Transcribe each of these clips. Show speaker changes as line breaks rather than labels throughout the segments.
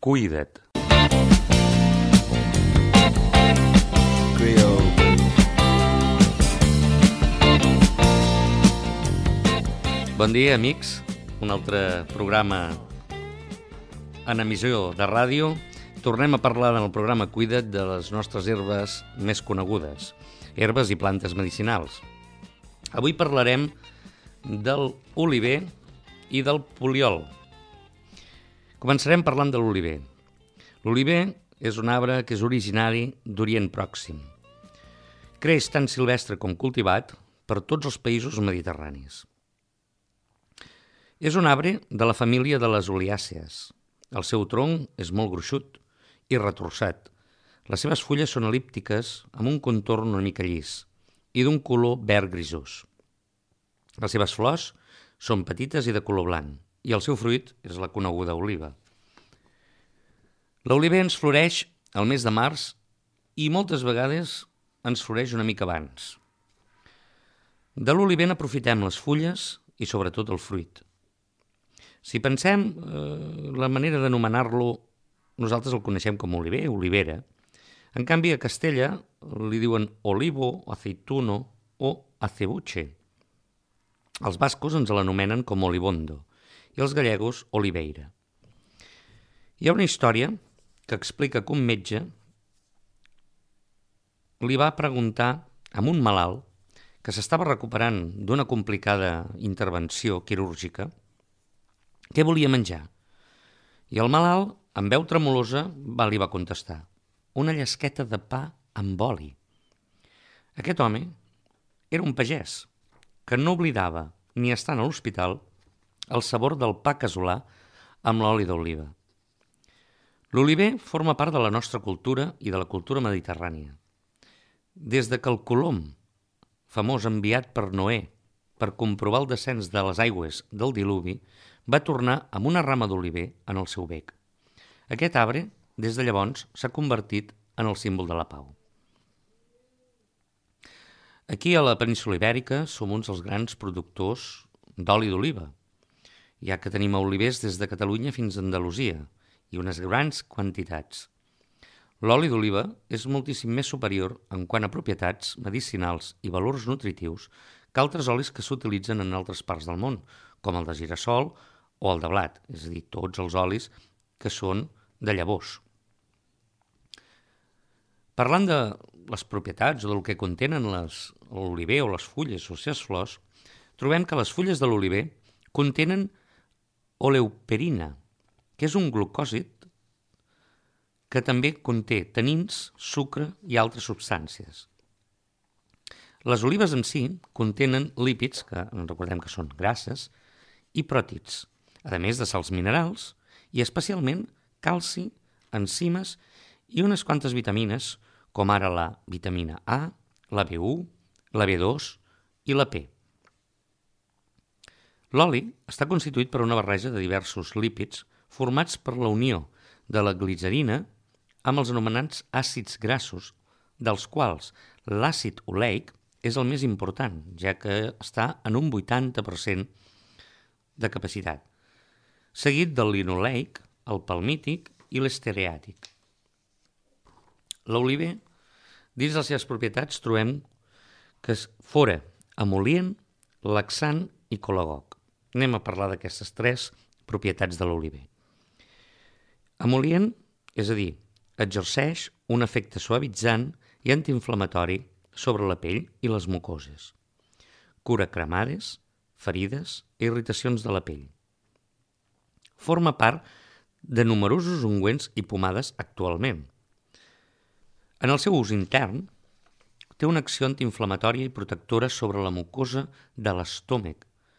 Cuida't. Bon dia, amics. Un altre programa en emissió de ràdio. Tornem a parlar en el programa Cuida't de les nostres herbes més conegudes, herbes i plantes medicinals. Avui parlarem del oliver i del poliol. Començarem parlant de l'oliver. L'oliver és un arbre que és originari d'Orient Pròxim. Creix tant silvestre com cultivat per tots els països mediterranis. És un arbre de la família de les oliàcies. El seu tronc és molt gruixut i retorçat. Les seves fulles són el·líptiques amb un contorn una mica llis i d'un color verd grisós. Les seves flors són petites i de color blanc i el seu fruit és la coneguda oliva. L'oliver ens floreix al mes de març i moltes vegades ens floreix una mica abans. De l'oliver n'aprofitem les fulles i sobretot el fruit. Si pensem la manera d'anomenar-lo, nosaltres el coneixem com oliver, olivera. En canvi, a Castella li diuen olivo, aceituno o acebuche. Els bascos ens l'anomenen com olivondo i els gallegos oliveira. Hi ha una història que explica que un metge li va preguntar a un malalt que s'estava recuperant d'una complicada intervenció quirúrgica què volia menjar. I el malalt, amb veu tremolosa, li va contestar: una llesqueta de pa amb oli. Aquest home era un pagès que no oblidava, ni estant a l'hospital, el sabor del pa casolà amb l'oli d'oliva. L'oliver forma part de la nostra cultura i de la cultura mediterrània. Des de que el Colom, famós enviat per Noé per comprovar el descens de les aigües del diluvi, va tornar amb una rama d'oliver en el seu bec. Aquest arbre, des de llavors, s'ha convertit en el símbol de la pau. Aquí, a la península Ibèrica, som uns dels grans productors d'oli d'oliva, ja que tenim olivers des de Catalunya fins a Andalusia, i unes grans quantitats. L'oli d'oliva és moltíssim més superior en quant a propietats medicinals i valors nutritius que altres olis que s'utilitzen en altres parts del món, com el de girassol o el de blat, és a dir, tots els olis que són de llavors. Parlant de les propietats o del que contenen l'oliver o les fulles o les flors, trobem que les fulles de l'oliver contenen oleuperina, que és un glucòsid que també conté tanins, sucre i altres substàncies. Les olives en si contenen lípids, que recordem que són grasses, i pròtids, a més de sals minerals i especialment calci, enzimes i unes quantes vitamines, com ara la vitamina A, la B1, la B2 i la P. L'oli està constituït per una barreja de diversos lípids formats per la unió de la glicerina amb els anomenats àcids grassos, dels quals l'àcid oleic és el més important, ja que està en un 80% de capacitat, seguit del linoleic, el palmític i l'estereàtic. L'oliver, dins les seves propietats, trobem que és fora emol·lient, laxant i colagog. Anem a parlar d'aquestes tres propietats de l'oliver. Emol·lient, és a dir, exerceix un efecte suavitzant i antiinflamatori sobre la pell i les mucoses. Cura cremades, ferides i irritacions de la pell. Forma part de numerosos ungüents i pomades actualment. En el seu ús intern, té una acció antiinflamatòria i protectora sobre la mucosa de l'estómac,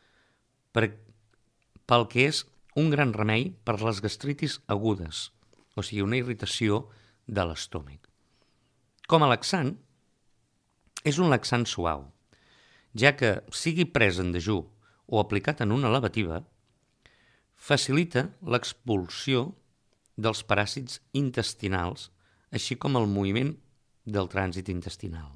pel que és un gran remei per les gastritis agudes, o sigui, una irritació de l'estómac. Com a laxant, és un laxant suau, ja que, sigui pres en dejú o aplicat en una lavativa, facilita l'expulsió dels paràsits intestinals, així com el moviment del trànsit intestinal.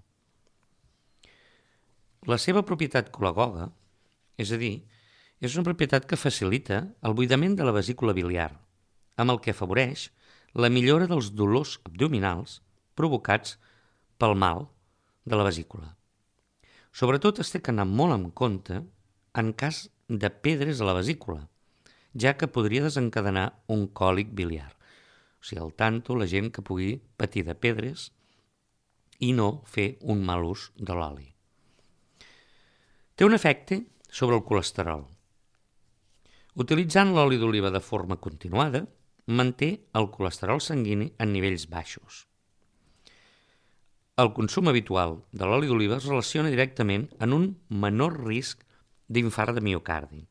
La seva propietat colagoga, és a dir, és una propietat que facilita el buidament de la vesícula biliar, amb el que afavoreix la millora dels dolors abdominals provocats pel mal de la vesícula. Sobretot es té que anar molt en compte en cas de pedres a la vesícula, ja que podria desencadenar un còlic biliar. O sigui, al tanto la gent que pugui patir de pedres i no fer un mal ús de l'oli. Té un efecte sobre el colesterol. Utilitzant l'oli d'oliva de forma continuada, manté el colesterol sanguini en nivells baixos. El consum habitual de l'oli d'oliva es relaciona directament en un menor risc d'infart de miocardi.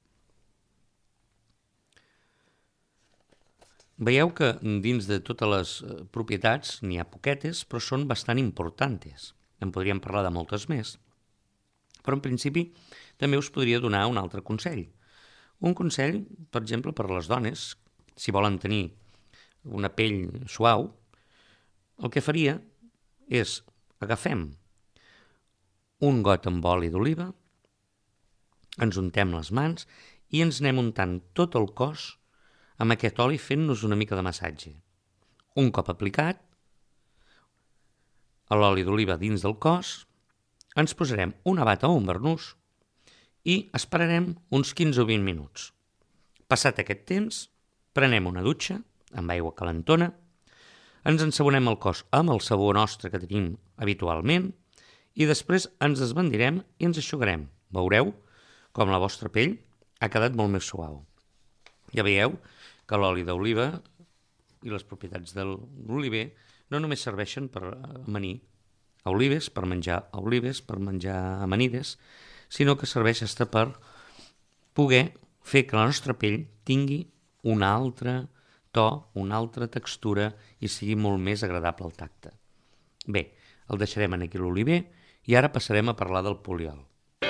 Veieu que dins de totes les propietats n'hi ha poquetes, però són bastant importants. En podríem parlar de moltes més. Però en principi també us podria donar un altre consell. Un consell, per exemple, per a les dones, si volen tenir una pell suau, el que faria és agafem un got amb oli d'oliva, ens untem les mans i ens anem untant tot el cos amb aquest oli fent-nos una mica de massatge. Un cop aplicat l'oli d'oliva dins del cos, ens posarem una bata o un barnús i esperarem uns 15 o 20 minuts. Passat aquest temps, prenem una dutxa amb aigua calentona, ens ensabonem el cos amb el sabó nostre que tenim habitualment i després ens desbandirem i ens eixugarem. Veureu com la vostra pell ha quedat molt més suau. Ja veieu que l'oli d'oliva i les propietats de l'oliver no només serveixen per amanir olives, per menjar olives, per menjar amanides, sinó que serveix fins per poder fer que la nostra pell tingui un altre to, una altra textura i sigui molt més agradable al tacte. Bé, el deixarem aquí l'oliver i ara passarem a parlar del poliol.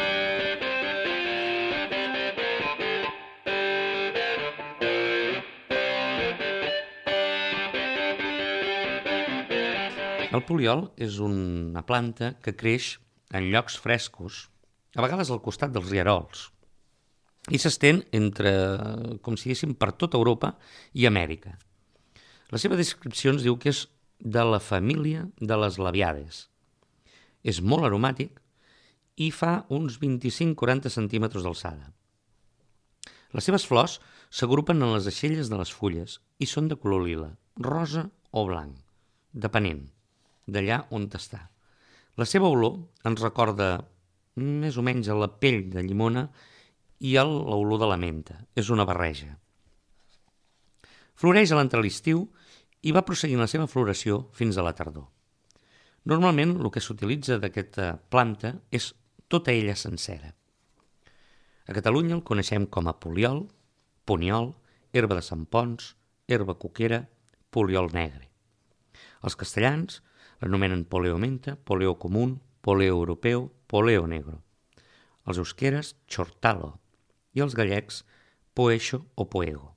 El poliol és una planta que creix en llocs frescos, a vegades al costat dels rierols, i s'estén com si diguéssim, per tota Europa i Amèrica. La seva descripció ens diu que és de la família de les labiades. És molt aromàtic i fa uns 25-40 centímetres d'alçada. Les seves flors s'agrupen en les aixelles de les fulles i són de color lila, rosa o blanc, depenent d'allà on està. La seva olor ens recorda més o menys a la pell de llimona i a l'olor de la menta. És una barreja. Floreix a l'entre l'estiu i va prosseguint la seva floració fins a la tardor. Normalment el que s'utilitza d'aquesta planta és tota ella sencera. A Catalunya el coneixem com a poliol, poniol, herba de Sant Ponç, herba coquera, poliol negre. Els castellans l'anomenen poleo menta, poleo común, poleo europeu, poleo negro. Els eusqueres, chortalo, i els gallecs, poeixo o poego.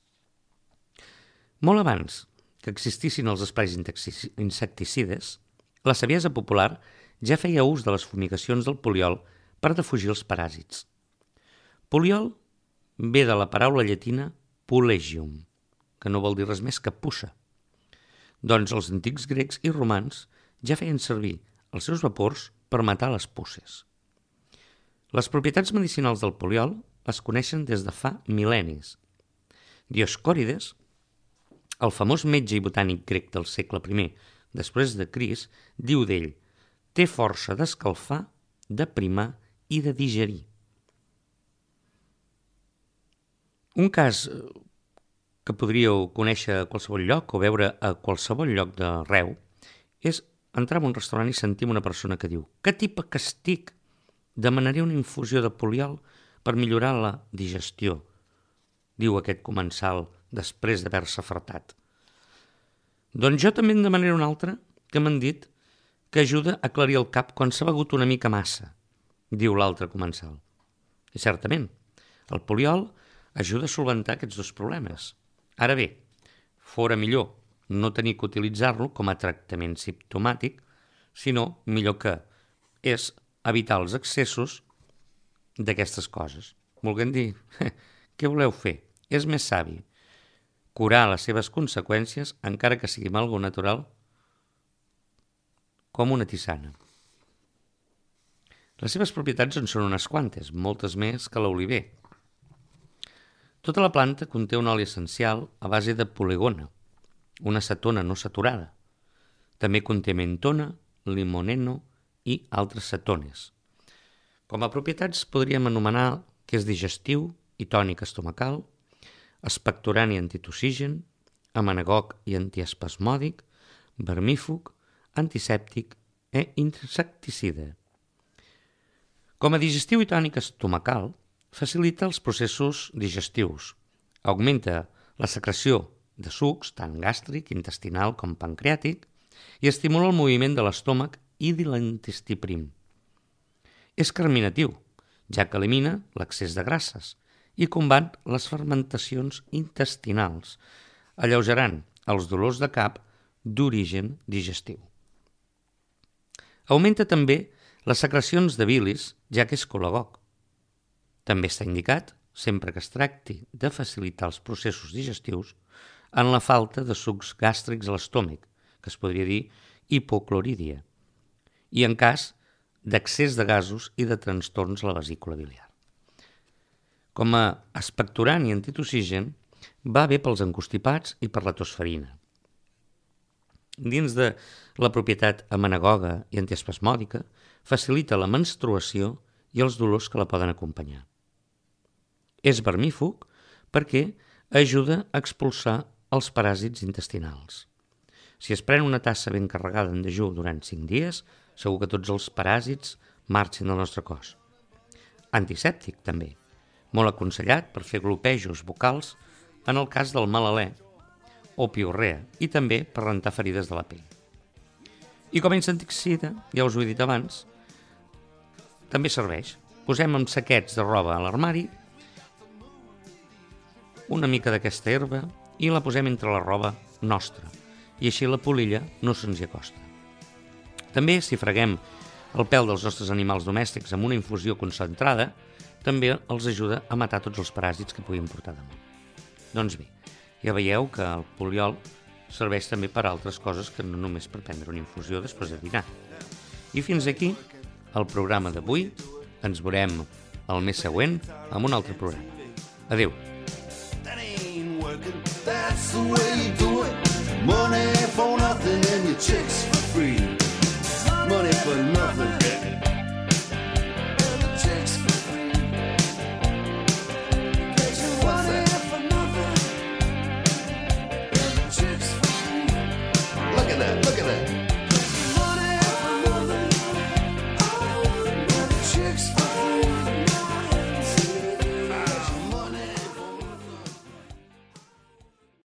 Molt abans que existissin els esprais insecticides, la saviesa popular ja feia ús de les fumigacions del poliol per defugir els paràsits. Poliol ve de la paraula llatina pulegium, que no vol dir res més que puça. Doncs els antics grecs i romans ja feien servir els seus vapors per matar les puces. Les propietats medicinals del poliol es coneixen des de fa mil·lennis. Dioscòrides, el famós metge i botànic grec del segle I després de Crist, diu d'ell: té força d'escalfar, d'aprimar i de digerir. Un cas que podríeu conèixer a qualsevol lloc o veure a qualsevol lloc d'arreu és entrar en un restaurant i sentir una persona que diu: que tipa que estic, demanaré una infusió de poliol per millorar la digestió, diu aquest comensal després d'haver-se fartat. Doncs jo també en demanaré una altra que m'han dit que ajuda a aclarir el cap quan s'ha begut una mica massa, diu l'altre comensal. I certament, el poliol ajuda a solventar aquests dos problemes. Ara bé, fora millor no tenir que utilitzar-lo com a tractament simptomàtic, sinó millor que és evitar els excessos d'aquestes coses. Volguem dir, què voleu fer? És més savi curar les seves conseqüències, encara que sigui amb algo natural, com una tisana. Les seves propietats en són unes quantes, moltes més que l'oliver. Tota la planta conté un oli essencial a base de polegona, una cetona no saturada. També conté mentona, limoneno i altres cetones. Com a propietats podríem anomenar que és digestiu i tònic estomacal, expectorant i antitussigen, amenagog i antiespasmòdic, vermífug, antisèptic i insecticida. Com a digestiu i tònic estomacal, facilita els processos digestius, augmenta la secreció de sucs, tant gàstric, intestinal com pancreàtic, i estimula el moviment de l'estómac i de l'intestí prim. És carminatiu, ja que elimina l'excés de grasses i combat les fermentacions intestinals, alleugerant els dolors de cap d'origen digestiu. Augmenta també les secrecions de bilis, ja que és colagog. També està indicat, sempre que es tracti de facilitar els processos digestius, en la falta de sucs gàstrics a l'estómac, que es podria dir hipoclorídia, i en cas d'excés de gasos i de trastorns a la vesícula biliar. Com a expectorant i antitussigen, va bé pels encostipats i per la tosferina. Dins de la propietat amenagoga i antiespasmòdica, facilita la menstruació i els dolors que la poden acompanyar. És vermífug perquè ajuda a expulsar els paràsits intestinals. Si es pren una tassa ben carregada en dejú durant 5 dies, segur que tots els paràsits marxin del nostre cos. Antisèptic, també, molt aconsellat per fer glopejos vocals en el cas del mal alè o piorrea i també per rentar ferides de la pell. I com a insecticida, ja us ho he dit abans, també serveix. Posem en saquets de roba a l'armari una mica d'aquesta herba i la posem entre la roba nostra i així la polilla no se'ns hi acosta. També, si freguem el pèl dels nostres animals domèstics amb una infusió concentrada, també els ajuda a matar tots els paràsits que puguin portar damunt. Doncs bé, ja veieu que el poliol serveix també per altres coses que no només per prendre una infusió després de dinar. I fins aquí el programa d'avui. Ens veurem el mes següent amb un altre programa. Adéu. That's the way you do it. Money for nothing and your chicks